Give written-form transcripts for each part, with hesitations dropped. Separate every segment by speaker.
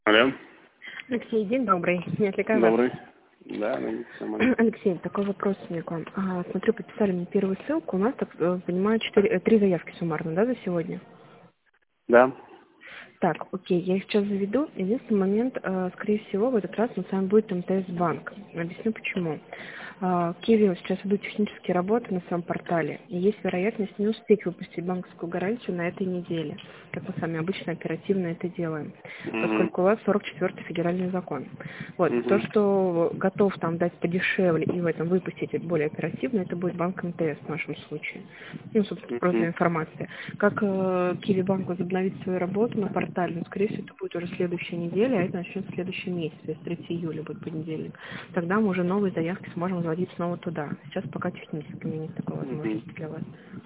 Speaker 1: Алло.
Speaker 2: Алексей, день добрый. Не отвлекаю вас.
Speaker 1: Добрый. Да, нормально.
Speaker 2: Алексей, такой вопрос у меня к вам. Смотрю, подписали мне первую ссылку. У нас, так понимаю, 3 заявки суммарно, да, за сегодня?
Speaker 1: Да.
Speaker 2: Так, окей, я их сейчас заведу. Единственный момент, скорее всего, в этот раз он с вами будет МТС-банк. Объясню почему. Киви сейчас идут технические работы на своем портале, и есть вероятность не успеть выпустить банковскую гарантию на этой неделе, как мы с вами обычно оперативно это делаем, поскольку у вас 44-й федеральный закон. Вот, то, что готов там дать подешевле и в этом выпустить более оперативно, это будет банк МТС в нашем случае. Ну, собственно, просто информация. Как Киви банк возобновит свою работу на портале, но, скорее всего, это будет уже следующая неделя, а это начнется в следующем месяце, то есть 3 июля будет понедельник. Тогда мы уже новые заявки сможем заводить снова туда. Сейчас пока технически у меня нет такой возможности для вас.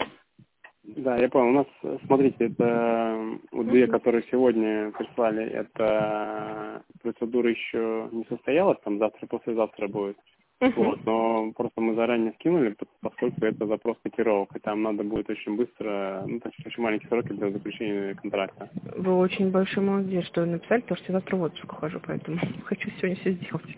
Speaker 1: Да, я понял. У нас, смотрите, это вот две, которые сегодня прислали, это процедура еще не состоялась, там завтра, послезавтра будет. Вот, но просто мы заранее скинули, поскольку это запрос котировок, и там надо будет очень быстро, ну, то есть очень маленькие сроки для заключения контракта.
Speaker 2: Вы очень большой молодец, что вы написали, потому что я завтра в отпуск ухожу, поэтому хочу сегодня все сделать.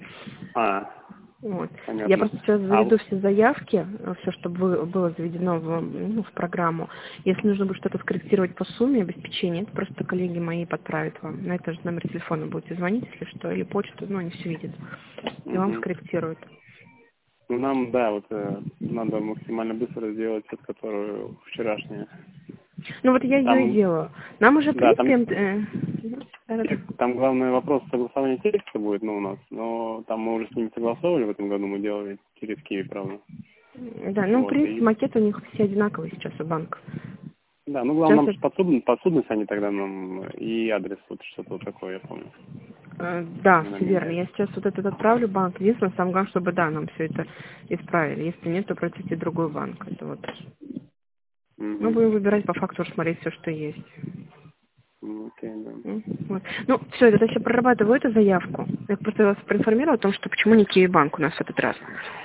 Speaker 2: Вот.
Speaker 1: Понятно.
Speaker 2: Я просто сейчас заведу все заявки, все, что было заведено в программу. Если нужно будет что-то скорректировать по сумме обеспечения, это просто коллеги мои подправят вам. На этот же номер телефона будете звонить, если что, или почту, ну, они все видят. И вам скорректируют.
Speaker 1: Ну, нам, да, вот надо максимально быстро сделать тот, который вчерашний.
Speaker 2: Ну, вот я ее и делаю. Нам уже, в
Speaker 1: Да,
Speaker 2: принципе...
Speaker 1: там главный вопрос согласования текста будет, у нас, но там мы уже с ними согласовывали в этом году, мы делали через Киви, правда.
Speaker 2: Да, ну, в принципе, макеты у них все одинаковые сейчас у банка.
Speaker 1: Да, ну, главное, нам подсудность они тогда нам и адрес, вот что-то вот такое, я помню.
Speaker 2: Да, все верно. Я сейчас вот этот отправлю банк. Единственное, самое главное, чтобы, да, нам все это исправили. Если нет, то обратите в другой банк. Это вот. Ну, будем выбирать по факту, смотреть все, что есть.
Speaker 1: Окей, да.
Speaker 2: Вот. Ну, все, я еще прорабатываю эту заявку. Я просто вас проинформировала о том, что почему не Киви банк у нас в этот раз.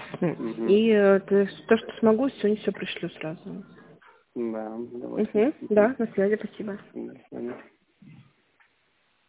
Speaker 2: И то, что смогу, сегодня все пришлю сразу.
Speaker 1: Да, давайте.
Speaker 2: Да, на связи, спасибо.
Speaker 1: До свидания.